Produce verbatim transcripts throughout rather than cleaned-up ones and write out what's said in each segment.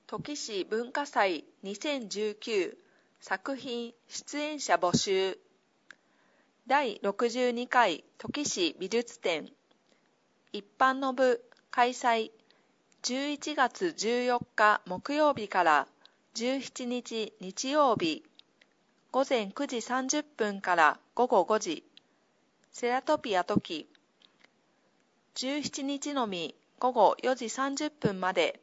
土岐市文化祭にせんじゅうきゅう作品出演者募集だいろくじゅうにかい土岐市美術展一般の部開催じゅういちがつじゅうよっか木曜日からじゅうしちにち日曜日ごぜんくじさんじゅっぷんからごごごじセラトピアトキじゅうしちにちのみごごよじさんじゅっぷんまで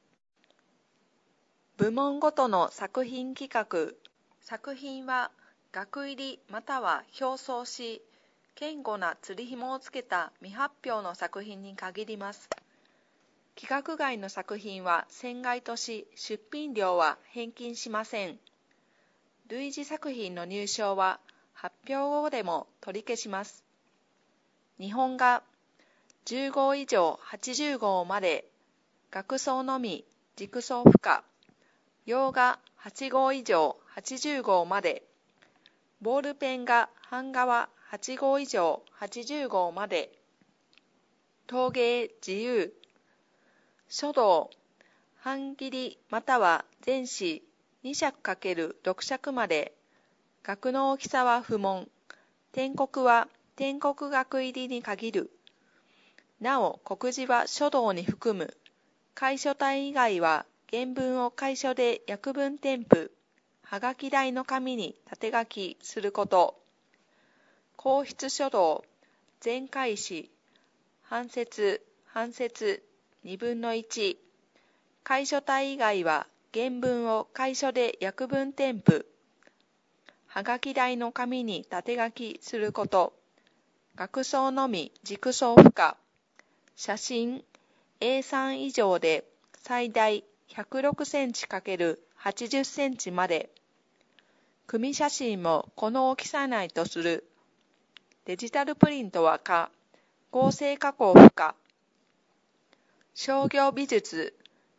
部門ごとの作品企画作品は額入りまたは表装し堅固な釣り紐をつけた未発表の作品に限ります。規格外の作品は船外とし出品料は返金しません。類似作品の入賞は発表後でも取り消します。日本画じゅうごう以上はちじゅうごうまで額装のみ軸装不可洋画はちごう以上はちじゅうごうまでボールペン画版画ははちごう以上はちじゅうごうまで陶芸自由書道半切りまたは全紙にしゃくかけるろくしゃくまで額の大きさは不問篆刻は篆刻額入りに限るなお刻字は書道に含む楷書体以外は原文を楷書で訳文添付はがき台の紙に縦書きすること硬筆書道全楷紙半節半節にぶんのいち楷書体以外は原文を楷書で訳文添付はがき台の紙に縦書きすること額装のみ軸装不可写真 エーさん 以上で最大ひゃくろくセンチ×はちじゅっセンチまで組写真もこの大きさ内とするデジタルプリントは可合成加工不可商業美術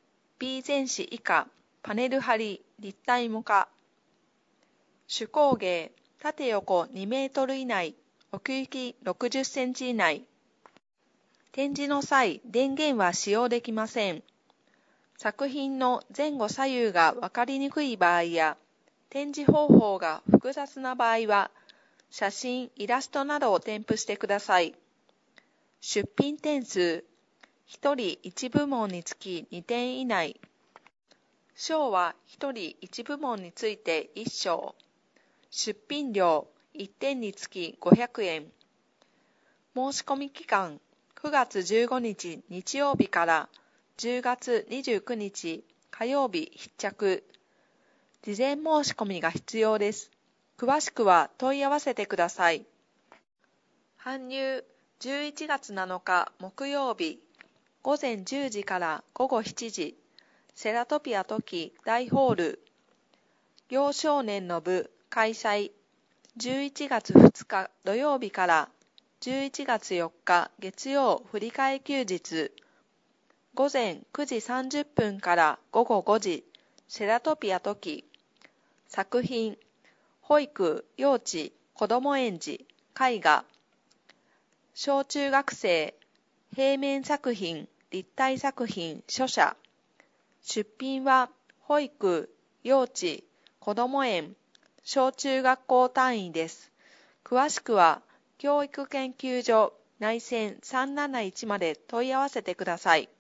B 全紙以下パネル貼り立体模化手工芸縦横にメートル以内奥行きろくじゅっセンチ以内展示の際電源は使用できません作品の前後左右が分かりにくい場合や展示方法が複雑な場合は写真イラストなどを添付してください出品点数ひとりいち部門につきにてん以内賞はひとりいち部門についていっ賞出品料いってんにつきごひゃくえん申し込み期間くがつじゅうごにち日曜日からじゅうがつにじゅうくにち火曜日必着事前申し込みが必要です詳しくは問い合わせてください搬入じゅういちがつなのか木曜日ごぜんじゅうじからごごしちじセラトピアトキ大ホール幼少年の部開催じゅういちがつふつか土曜日からじゅういちがつよっか月曜振り替え休日ごぜんくじさんじゅっぷんからごごごじセラトピアトキ作品保育幼稚子ども園児絵画小中学生平面作品立体作品書写出品は保育幼稚子ども園小中学校単位です詳しくは教育研究所内線さんなないちまで問い合わせてください